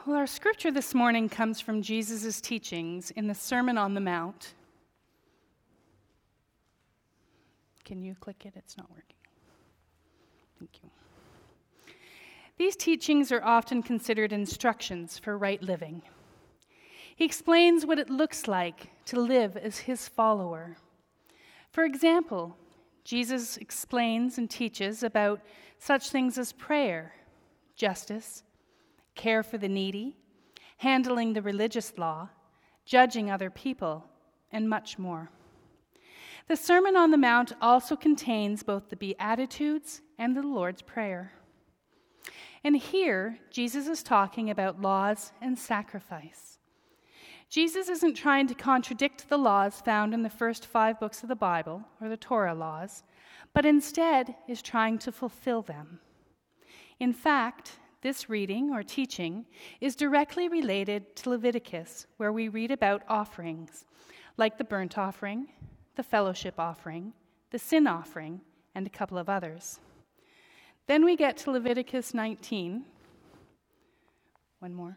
Well, our scripture this morning comes from Jesus' teachings in the Sermon on the Mount. Can you click it? It's not working. Thank you. These teachings are often considered instructions for right living. He explains what it looks like to live as his follower. For example, Jesus explains and teaches about such things as prayer, justice, care for the needy, handling the religious law, judging other people, and much more. The Sermon on the Mount also contains both the Beatitudes and the Lord's Prayer. And here, Jesus is talking about laws and sacrifice. Jesus isn't trying to contradict the laws found in the first 5 books of the Bible, or the Torah laws, but instead is trying to fulfill them. In fact, this reading or teaching is directly related to Leviticus, where we read about offerings, like the burnt offering, the fellowship offering, the sin offering, and a couple of others. Then we get to Leviticus 19. One more.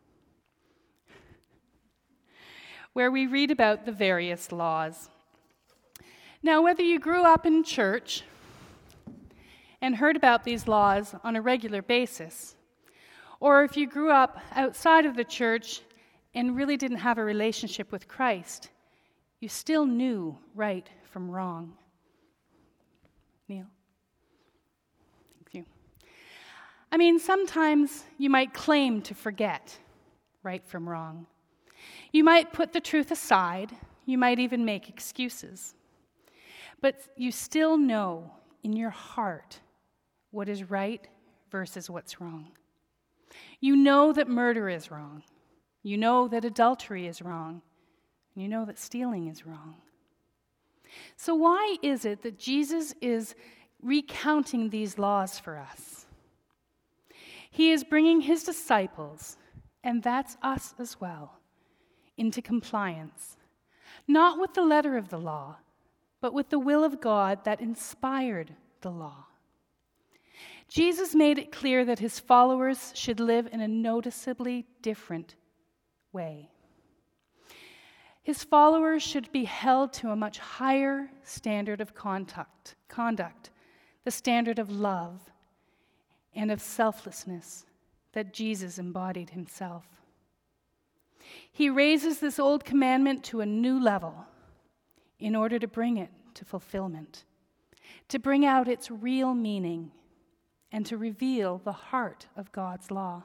Where we read about the various laws. Now, whether you grew up in church and heard about these laws on a regular basis, or if you grew up outside of the church and really didn't have a relationship with Christ, you still knew right from wrong. Neil? Thank you. I mean, sometimes you might claim to forget right from wrong. You might put the truth aside. You might even make excuses. But you still know in your heart what is right versus what's wrong. You know that murder is wrong. You know that adultery is wrong. And you know that stealing is wrong. So why is it that Jesus is recounting these laws for us? He is bringing his disciples, and that's us as well, into compliance, not with the letter of the law, but with the will of God that inspired the law. Jesus made it clear that his followers should live in a noticeably different way. His followers should be held to a much higher standard of conduct, the standard of love and of selflessness that Jesus embodied himself. He raises this old commandment to a new level in order to bring it to fulfillment, to bring out its real meaning, and to reveal the heart of God's law.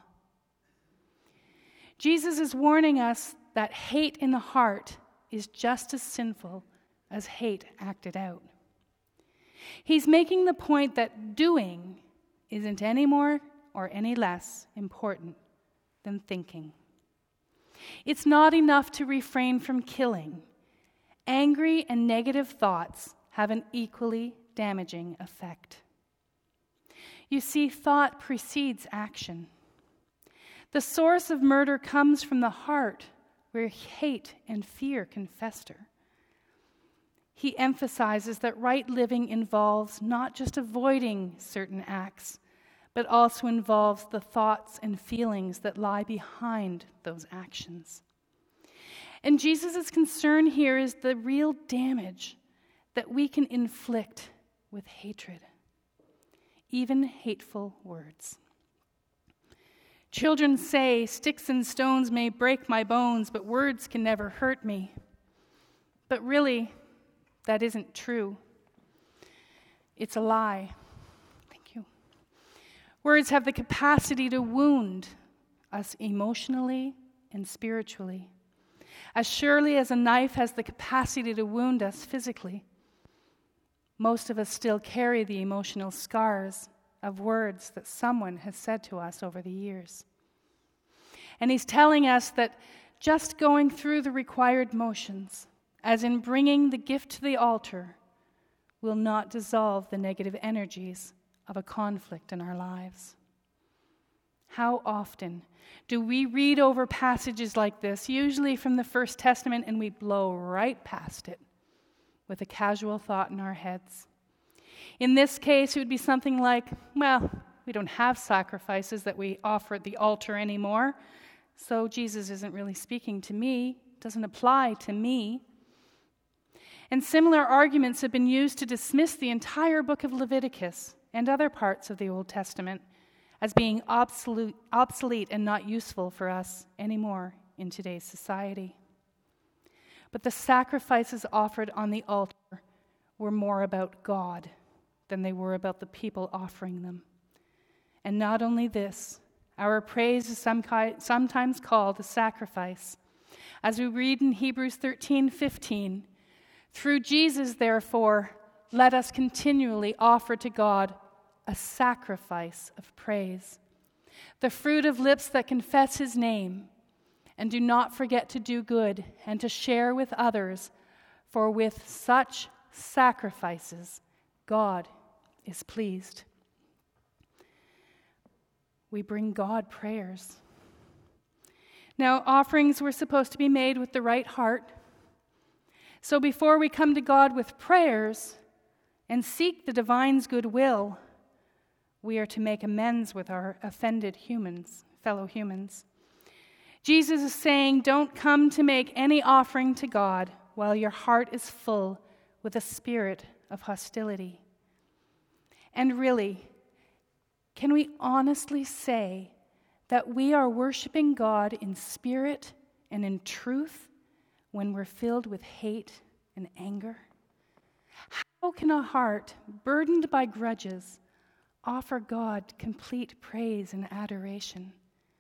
Jesus is warning us that hate in the heart is just as sinful as hate acted out. He's making the point that doing isn't any more or any less important than thinking. It's not enough to refrain from killing. Angry and negative thoughts have an equally damaging effect. You see, thought precedes action. The source of murder comes from the heart, where hate and fear can fester. He emphasizes that right living involves not just avoiding certain acts, but also involves the thoughts and feelings that lie behind those actions. And Jesus' concern here is the real damage that we can inflict with hatred, even hateful words. Children say, "Sticks and stones may break my bones, but words can never hurt me." But really, that isn't true. It's a lie. Thank you. Words have the capacity to wound us emotionally and spiritually, as surely as a knife has the capacity to wound us physically. Most of us still carry the emotional scars of words that someone has said to us over the years. And he's telling us that just going through the required motions, as in bringing the gift to the altar, will not dissolve the negative energies of a conflict in our lives. How often do we read over passages like this, usually from the First Testament, and we blow right past it with a casual thought in our heads? In this case, it would be something like, well, We don't have sacrifices that we offer at the altar anymore. So Jesus isn't really speaking to me, doesn't apply to me. And similar arguments have been used to dismiss the entire book of Leviticus and other parts of the Old Testament as being obsolete and not useful for us anymore in today's society. But the sacrifices offered on the altar were more about God than they were about the people offering them. And not only this, our praise is sometimes called a sacrifice. As we read in Hebrews 13:15, through Jesus, therefore, let us continually offer to God a sacrifice of praise, the fruit of lips that confess his name, and do not forget to do good and to share with others, for with such sacrifices God is pleased. We bring God prayers. Now, offerings were supposed to be made with the right heart. So before we come to God with prayers and seek the divine's goodwill, we are to make amends with our offended fellow humans. Jesus is saying, don't come to make any offering to God while your heart is full with a spirit of hostility. And really, can we honestly say that we are worshiping God in spirit and in truth when we're filled with hate and anger? How can a heart burdened by grudges offer God complete praise and adoration?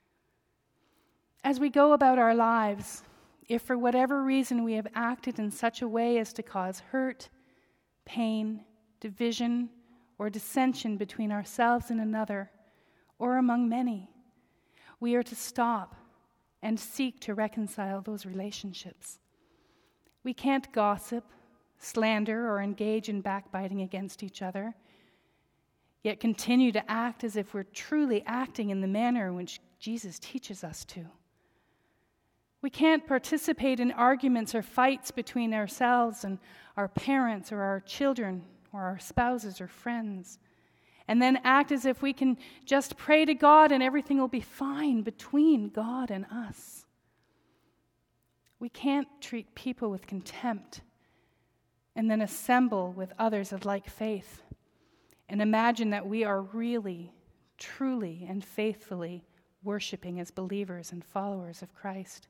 As we go about our lives, if for whatever reason we have acted in such a way as to cause hurt, pain, division, or dissension between ourselves and another, or among many, we are to stop and seek to reconcile those relationships. We can't gossip, slander, or engage in backbiting against each other, yet continue to act as if we're truly acting in the manner in which Jesus teaches us to. We can't participate in arguments or fights between ourselves and our parents or our children or our spouses or friends, and then act as if we can just pray to God and everything will be fine between God and us. We can't treat people with contempt and then assemble with others of like faith and imagine that we are really, truly, and faithfully worshiping as believers and followers of Christ.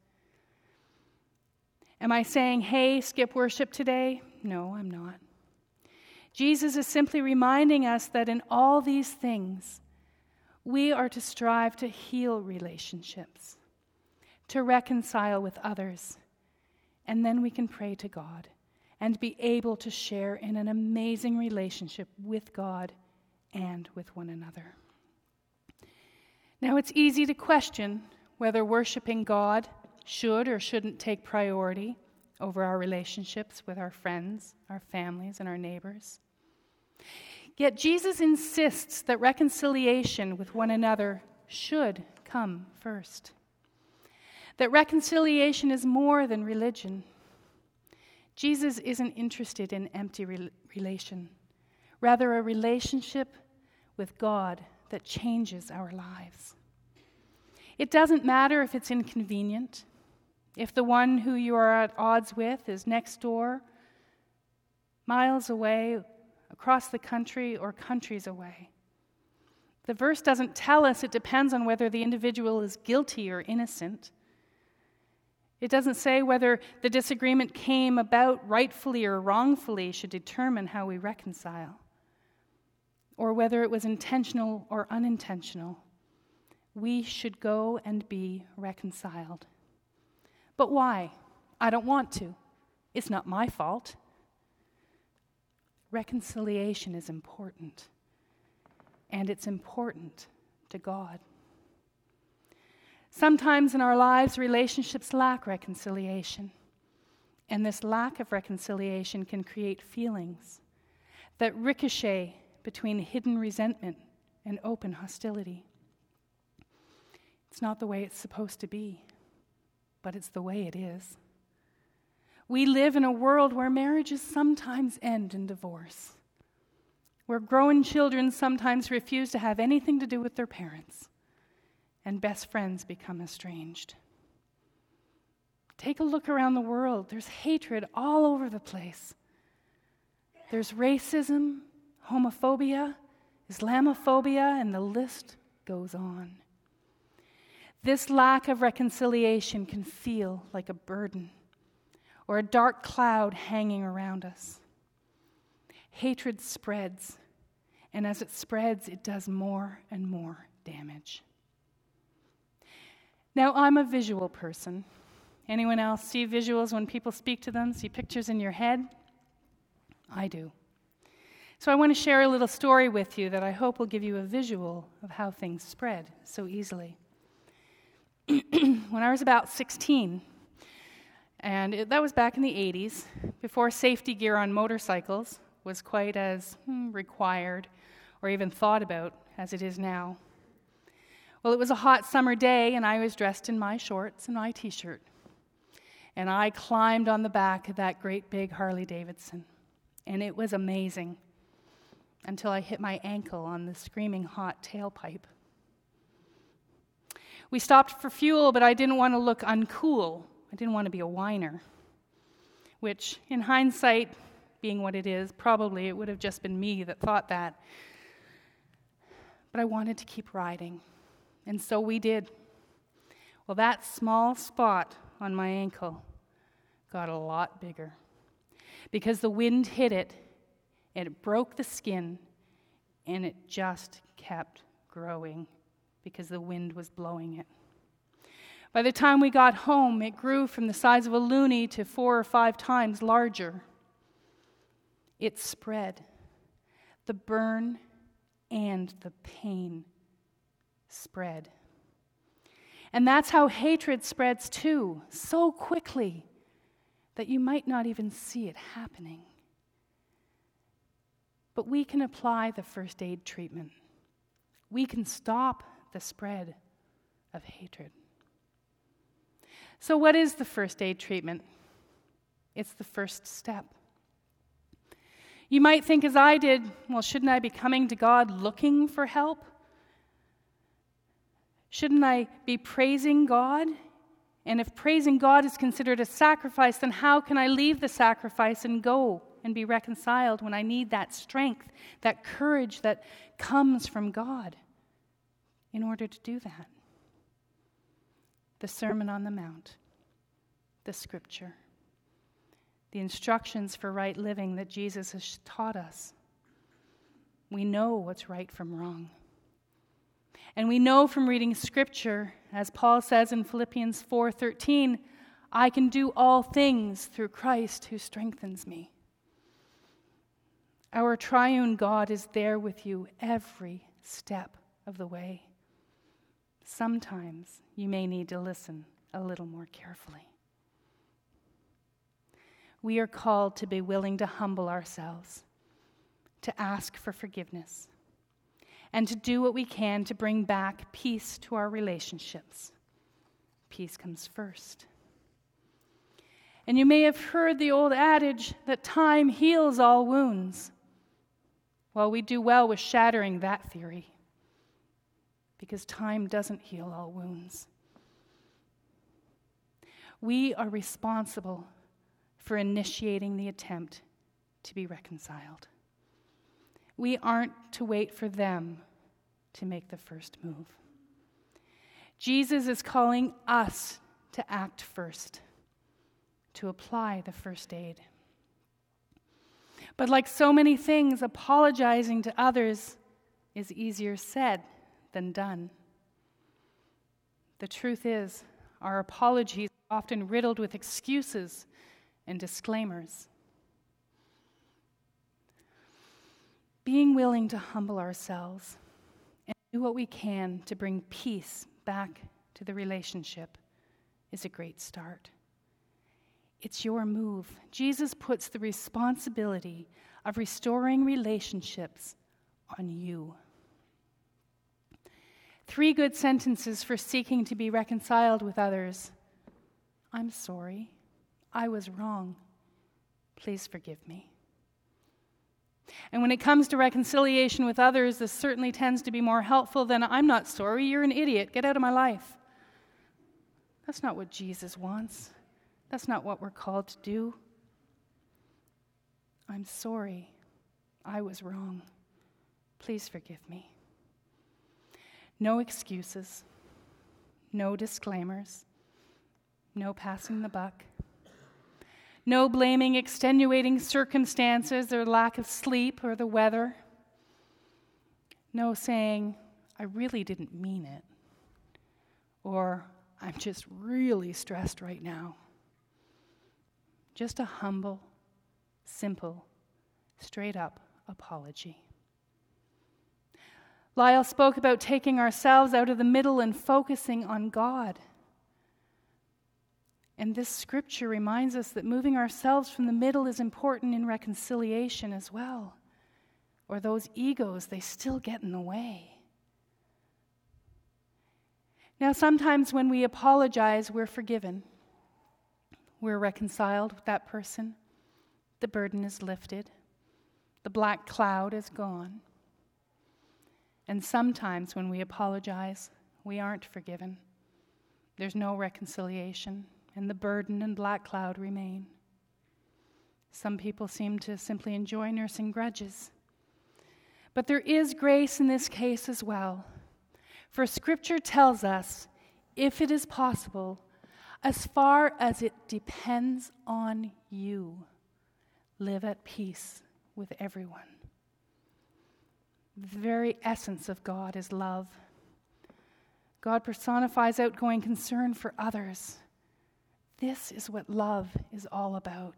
Am I saying, hey, skip worship today? No, I'm not. Jesus is simply reminding us that in all these things, we are to strive to heal relationships, to reconcile with others, and then we can pray to God and be able to share in an amazing relationship with God and with one another. Now, it's easy to question whether worshiping God should or shouldn't take priority over our relationships with our friends, our families, and our neighbors. Yet Jesus insists that reconciliation with one another should come first. That reconciliation is more than religion. Jesus isn't interested in empty relation, rather a relationship with God that changes our lives. It doesn't matter if it's inconvenient, if the one who you are at odds with is next door, miles away, across the country, or countries away. The verse doesn't tell us it depends on whether the individual is guilty or innocent. It doesn't say whether the disagreement came about rightfully or wrongfully should determine how we reconcile, or whether it was intentional or unintentional. We should go and be reconciled. But why? I don't want to. It's not my fault. Reconciliation is important, and it's important to God. Sometimes in our lives, relationships lack reconciliation, and this lack of reconciliation can create feelings that ricochet between hidden resentment and open hostility. It's not the way it's supposed to be, but it's the way it is. We live in a world where marriages sometimes end in divorce, where grown children sometimes refuse to have anything to do with their parents, and best friends become estranged. Take a look around the world. There's hatred all over the place. There's racism, homophobia, Islamophobia, and the list goes on. This lack of reconciliation can feel like a burden or a dark cloud hanging around us. Hatred spreads, and as it spreads, it does more and more damage. Now, I'm a visual person. Anyone else see visuals when people speak to them? See pictures in your head? I do. So I want to share a little story with you that I hope will give you a visual of how things spread so easily. When I was about 16, and that was back in the 80s, before safety gear on motorcycles was quite as required or even thought about as it is now. Well, it was a hot summer day, and I was dressed in my shorts and my t-shirt. And I climbed on the back of that great big Harley Davidson. And it was amazing until I hit my ankle on the screaming hot tailpipe. We stopped for fuel, but I didn't want to look uncool. I didn't want to be a whiner, which, in hindsight, being what it is, probably it would have just been me that thought that. But I wanted to keep riding, and so we did. Well, that small spot on my ankle got a lot bigger because the wind hit it, and it broke the skin, and it just kept growing because the wind was blowing it. By the time we got home, it grew from the size of a loonie to 4 or 5 times larger. It spread. The burn and the pain spread. And that's how hatred spreads too, so quickly that you might not even see it happening. But we can apply the first aid treatment. We can stop the spread of hatred. So what is the first aid treatment? It's the first step. You might think, as I did, well, shouldn't I be coming to God looking for help? Shouldn't I be praising God? And if praising God is considered a sacrifice, then how can I leave the sacrifice and go and be reconciled when I need that strength, that courage that comes from God in order to do that? The Sermon on the Mount, the Scripture, the instructions for right living that Jesus has taught us. We know what's right from wrong. And we know from reading Scripture, as Paul says in Philippians 4:13, I can do all things through Christ who strengthens me. Our triune God is there with you every step of the way. Sometimes you may need to listen a little more carefully. We are called to be willing to humble ourselves, to ask for forgiveness, and to do what we can to bring back peace to our relationships. Peace comes first. And you may have heard the old adage that time heals all wounds. Well, we do well with shattering that theory, because time doesn't heal all wounds. We are responsible for initiating the attempt to be reconciled. We aren't to wait for them to make the first move. Jesus is calling us to act first, to apply the first aid. But like so many things, apologizing to others is easier said than done. The truth is, our apologies are often riddled with excuses and disclaimers. Being willing to humble ourselves and do what we can to bring peace back to the relationship is a great start. It's your move. Jesus puts the responsibility of restoring relationships on you. 3 good sentences for seeking to be reconciled with others. I'm sorry. I was wrong. Please forgive me. And when it comes to reconciliation with others, this certainly tends to be more helpful than, "I'm not sorry, you're an idiot, get out of my life." That's not what Jesus wants. That's not what we're called to do. "I'm sorry, I was wrong. Please forgive me." No excuses, no disclaimers, no passing the buck, no blaming extenuating circumstances or lack of sleep or the weather, no saying, "I really didn't mean it," or "I'm just really stressed right now." Just a humble, simple, straight-up apology. Lyle spoke about taking ourselves out of the middle and focusing on God. And this scripture reminds us that moving ourselves from the middle is important in reconciliation as well. Or those egos, they still get in the way. Now, sometimes when we apologize, we're forgiven. We're reconciled with that person. The burden is lifted. The black cloud is gone. And sometimes when we apologize, we aren't forgiven. There's no reconciliation, and the burden and black cloud remain. Some people seem to simply enjoy nursing grudges. But there is grace in this case as well. For Scripture tells us, if it is possible, as far as it depends on you, live at peace with everyone. The very essence of God is love. God personifies outgoing concern for others. This is what love is all about.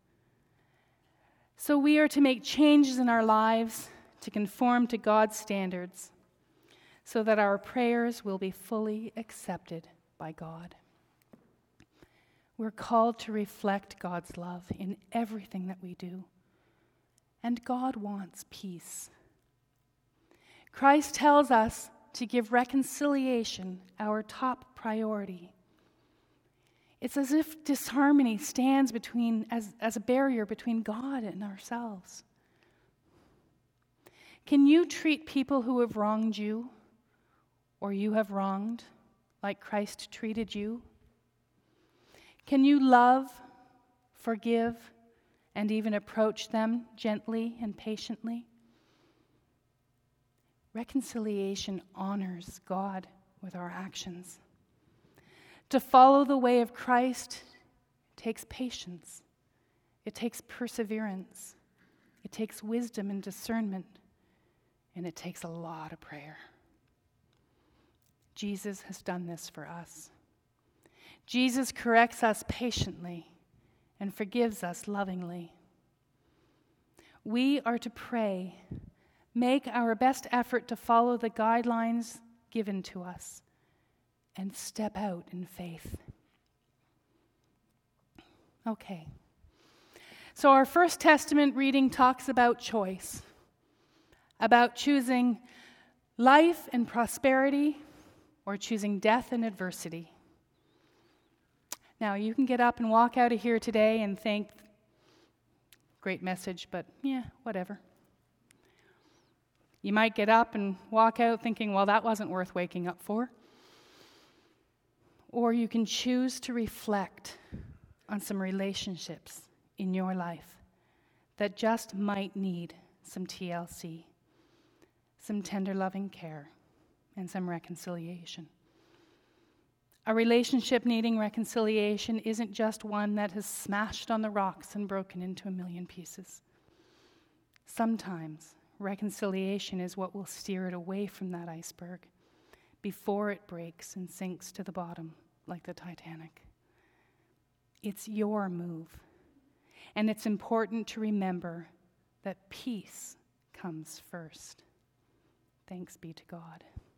So we are to make changes in our lives to conform to God's standards so that our prayers will be fully accepted by God. We're called to reflect God's love in everything that we do. And God wants peace. Christ tells us to give reconciliation our top priority. It's as if disharmony stands as a barrier between God and ourselves. Can you treat people who have wronged you, or you have wronged, like Christ treated you? Can you love, forgive, and even approach them gently and patiently? Reconciliation honors God with our actions. To follow the way of Christ takes patience. It takes perseverance. It takes wisdom and discernment. And it takes a lot of prayer. Jesus has done this for us. Jesus corrects us patiently and forgives us lovingly. We are to pray, make our best effort to follow the guidelines given to us, and step out in faith. Okay. So our First Testament reading talks about choice, about choosing life and prosperity or choosing death and adversity. Now, you can get up and walk out of here today and think, great message, but yeah, whatever. You might get up and walk out thinking, well, that wasn't worth waking up for. Or you can choose to reflect on some relationships in your life that just might need some TLC, some tender loving care, and some reconciliation. A relationship needing reconciliation isn't just one that has smashed on the rocks and broken into a million pieces. Sometimes reconciliation is what will steer it away from that iceberg before it breaks and sinks to the bottom like the Titanic. It's your move. And it's important to remember that peace comes first. Thanks be to God.